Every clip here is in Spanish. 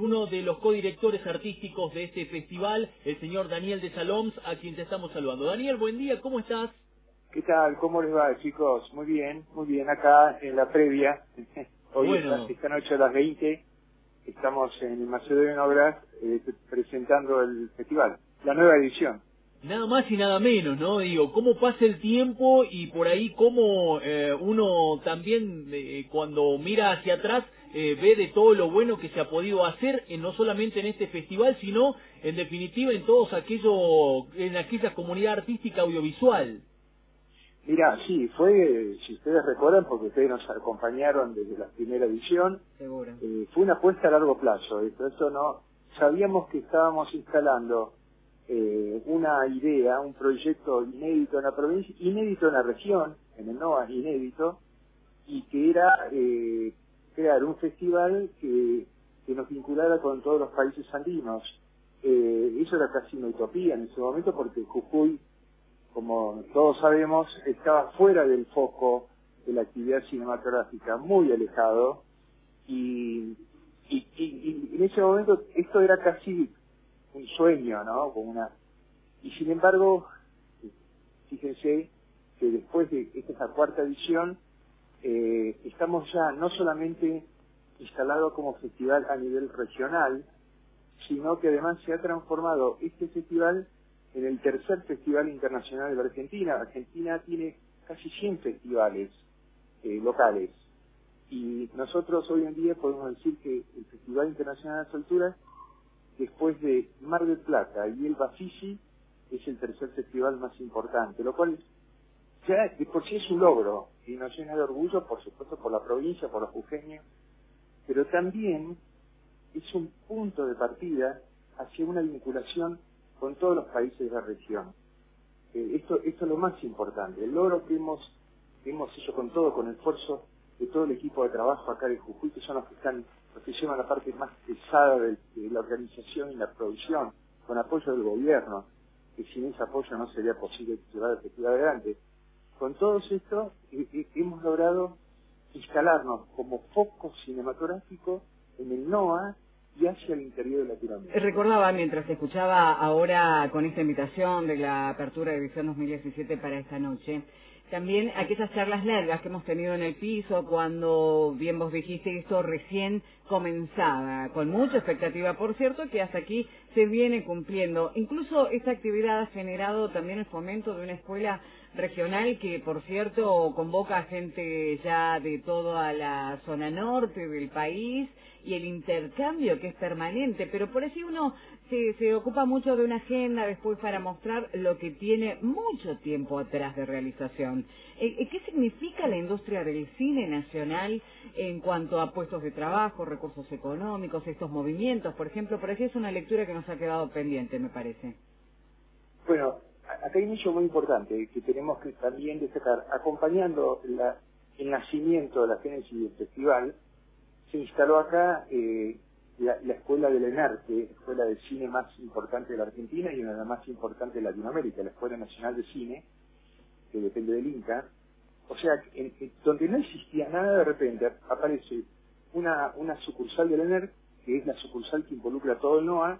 uno de los codirectores artísticos de este festival, el señor Daniel de Saloms, a quien te estamos saludando. Daniel, buen día, ¿cómo estás? ¿Qué tal? ¿Cómo les va, chicos? Muy bien, acá en la previa. Hoy, Bueno, esta noche a las 20, estamos en el Macedonio Obras presentando el festival, la nueva edición. nada más y nada menos, ¿no? Digo, cómo pasa el tiempo y por ahí cómo uno también cuando mira hacia atrás ve de todo lo bueno que se ha podido hacer, no solamente en este festival, sino en definitiva en todos en aquella comunidad artística audiovisual. Mira, sí, si ustedes recuerdan, porque ustedes nos acompañaron desde la primera edición, Seguro. fue una apuesta a largo plazo. Esto no, sabíamos que estábamos instalando una idea, un proyecto inédito en la provincia, inédito en la región, en el NOA inédito, y que era crear un festival que nos vinculara con todos los países andinos. Eso era casi una utopía en ese momento porque Jujuy, como todos sabemos, estaba fuera del foco de la actividad cinematográfica, muy alejado, y en ese momento esto era casi un sueño, ¿no? Y sin embargo, fíjense que después de esta es la cuarta edición, estamos ya no solamente instalados como festival a nivel regional, sino que además se ha transformado este festival en el tercer festival internacional de la Argentina. Argentina tiene casi 100 festivales locales, y nosotros hoy en día podemos decir que el Festival Internacional de las Alturas, después de Mar del Plata y el Bafisi, es el tercer festival más importante, lo cual ya de por sí es un logro y nos llena de orgullo, por supuesto, por la provincia, por los jujeños, pero también es un punto de partida hacia una vinculación con todos los países de la región. Esto es lo más importante, el logro que hemos hecho con el esfuerzo de todo el equipo de trabajo acá de Jujuy, que son los que llevan la parte más pesada de la organización y la producción, con apoyo del gobierno, que sin ese apoyo no sería posible llevar el festival adelante. Con todo esto hemos logrado instalarnos como foco cinematográfico en el NOA y hacia el interior de Latinoamérica. Recordaba mientras escuchaba ahora con esta invitación de la apertura de edición 2017 para esta noche, también aquellas charlas largas que hemos tenido en el piso cuando, bien vos dijiste, esto recién comenzaba, con mucha expectativa, por cierto, que hasta aquí se viene cumpliendo. Incluso esta actividad ha generado también el fomento de una escuela regional que, por cierto, convoca a gente ya de toda la zona norte del país y el intercambio que es permanente, pero por así uno se ocupa mucho de una agenda después para mostrar lo que tiene mucho tiempo atrás de realización. ¿Qué significa la industria del cine nacional en cuanto a puestos de trabajo, recursos económicos, estos movimientos? Por ejemplo, por así es una lectura que nos ha quedado pendiente, me parece. Bueno, acá hay un hecho muy importante que tenemos que también destacar. Acompañando el nacimiento de la génesis del festival, se instaló acá la escuela del ENARTE, la escuela de cine más importante de la Argentina y una de las más importantes de Latinoamérica, la Escuela Nacional de Cine, que depende del INCA. O sea, donde no existía nada, de repente aparece una sucursal del ENARTE, que es la sucursal que involucra a todo el NOA,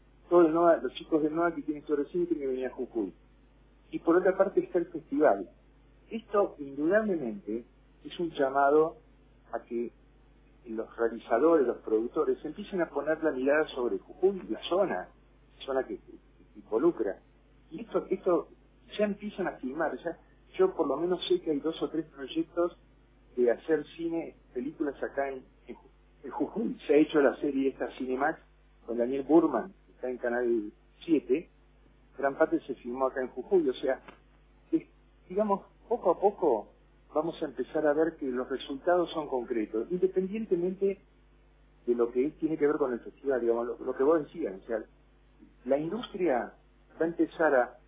los chicos del NOA que tienen estudio de cine tienen que venir a Jujuy. Y por otra parte está el festival. Esto, indudablemente, es un llamado a que los realizadores, los productores, empiecen a poner la mirada sobre Jujuy, la zona que involucra. Y esto ya empiezan a filmar. Yo por lo menos sé que hay 2 o 3 proyectos de hacer cine, películas acá en Jujuy. Se ha hecho la serie esta Cinemax con Daniel Burman, que está en Canal 7. Gran parte se filmó acá en Jujuy. O sea, digamos, poco a poco vamos a empezar a ver que los resultados son concretos, independientemente de lo que tiene que ver con el festival, digamos, lo que vos decías. O sea, la industria va a empezar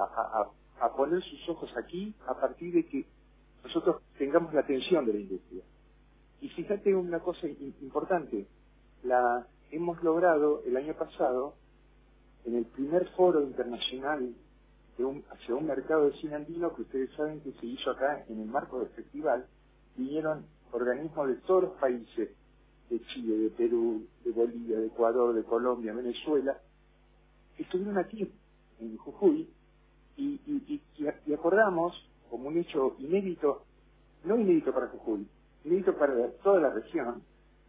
a poner sus ojos aquí a partir de que nosotros tengamos la atención de la industria. Y fíjate una cosa importante, hemos logrado el año pasado, en el primer foro internacional hacia un mercado de cine andino, que ustedes saben que se hizo acá en el marco del festival, vinieron organismos de todos los países de Chile, de Perú, de Bolivia, de Ecuador, de Colombia, Venezuela, estuvieron aquí en Jujuy y acordamos, como un hecho inédito, no inédito para Jujuy, inédito para toda la región,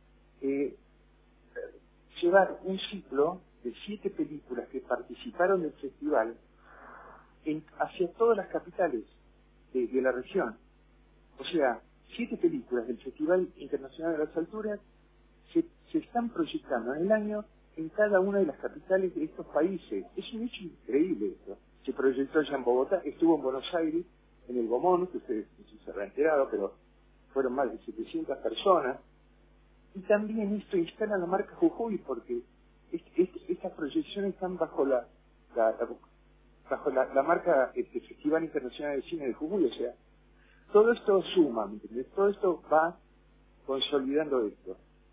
llevar un ciclo de 7 películas que participaron del festival hacia todas las capitales de la región. O sea, 7 películas del Festival Internacional de las Alturas se están proyectando en el año en cada una de las capitales de estos países. Es un hecho increíble esto. Se proyectó ya en Bogotá, estuvo en Buenos Aires, en el Gomón, que ustedes no sé si se habrán enterado, pero fueron más de 700 personas. Y también esto instala la marca Jujuy, porque estas proyecciones están bajo la marca Festival Internacional de Cine de Jujuy. O sea, todo esto suma, ¿me entiendes? Todo esto va consolidando esto.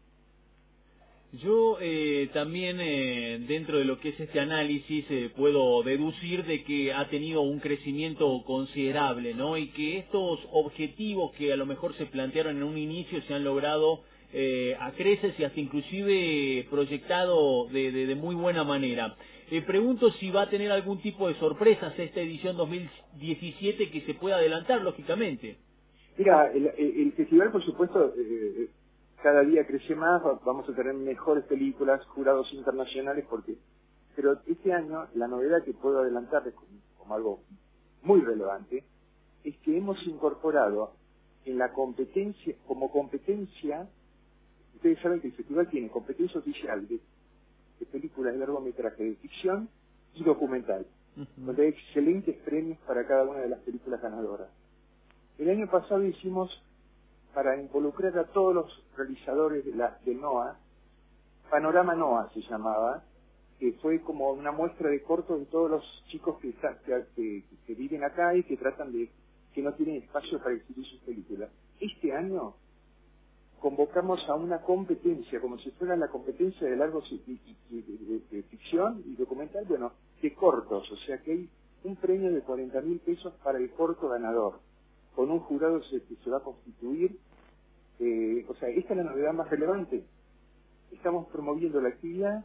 Yo también dentro de lo que es este análisis puedo deducir de que ha tenido un crecimiento considerable, ¿no? Y que estos objetivos que a lo mejor se plantearon en un inicio se han logrado a creces y hasta inclusive proyectado de muy buena manera. Pregunto si va a tener algún tipo de sorpresas esta edición 2017 que se pueda adelantar, lógicamente. Mira, el festival, por supuesto, cada día crece más, vamos a tener mejores películas, jurados internacionales, pero este año la novedad que puedo adelantarles como algo muy relevante es que hemos incorporado en la competencia, ustedes saben que el festival tiene competencia oficial de películas de largometraje de ficción y documental, donde hay excelentes premios para cada una de las películas ganadoras. El año pasado hicimos, para involucrar a todos los realizadores de NOA, Panorama NOA se llamaba, que fue como una muestra de cortos de todos los chicos que viven acá y que que no tienen espacio para exhibir sus películas. Este año convocamos a una competencia, como si fuera la competencia de largos de ficción y documental, bueno, de cortos, o sea que hay un premio de 40.000 pesos para el corto ganador, con un jurado que se va a constituir. O sea, esta es la novedad más relevante. Estamos promoviendo la actividad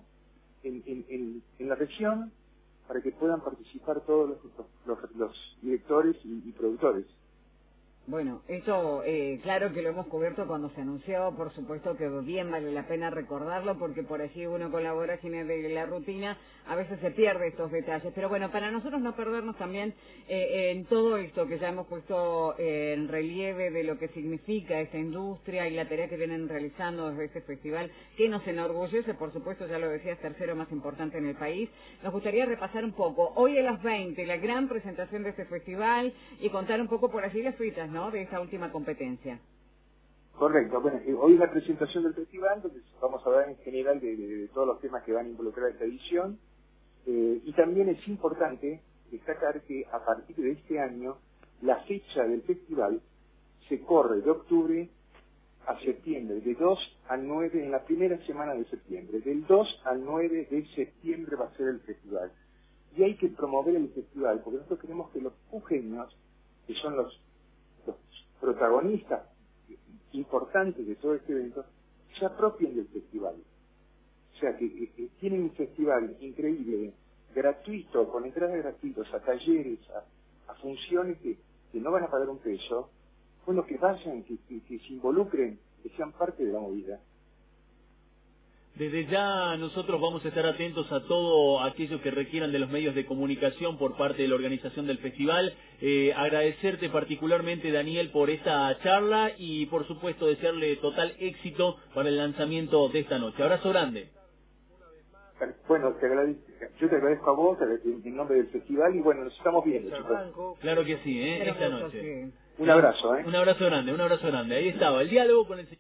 en la región para que puedan participar todos los directores y productores. Bueno, eso claro que lo hemos cubierto cuando se anunció, por supuesto que bien vale la pena recordarlo, porque por allí uno con la vorágine de la rutina a veces se pierde estos detalles. Pero bueno, para nosotros no perdernos también en todo esto que ya hemos puesto en relieve de lo que significa esta industria y la tarea que vienen realizando desde este festival, que nos enorgullece, por supuesto, ya lo decías, tercero más importante en el país. Nos gustaría repasar un poco, hoy a las 20, la gran presentación de este festival y contar un poco por allí las fichas, ¿no?, de esta última competencia. Correcto. Bueno, hoy es la presentación del festival, donde vamos a hablar en general de todos los temas que van a involucrar esta edición. Y también es importante destacar que a partir de este año, la fecha del festival se corre de octubre a septiembre, de 2 al 9, en la primera semana de septiembre. Del 2 al 9 de septiembre va a ser el festival. Y hay que promover el festival, porque nosotros queremos que los jujeños, que son los protagonistas importantes de todo este evento, se apropien del festival. O sea, que tienen un festival increíble, gratuito, con entradas gratuitas, a talleres, a funciones que no van a pagar un peso. Bueno, que vayan, que se involucren, que sean parte de la movida. Desde ya nosotros vamos a estar atentos a todo aquello que requieran de los medios de comunicación por parte de la organización del festival. Agradecerte particularmente, Daniel, por esta charla y por supuesto desearle total éxito para el lanzamiento de esta noche. Abrazo grande. Bueno, yo te agradezco a vos en nombre del festival y bueno, nos estamos viendo, chicos. Claro que sí, esta noche. Un abrazo, Un abrazo grande, un abrazo grande. Ahí estaba el diálogo con el señor.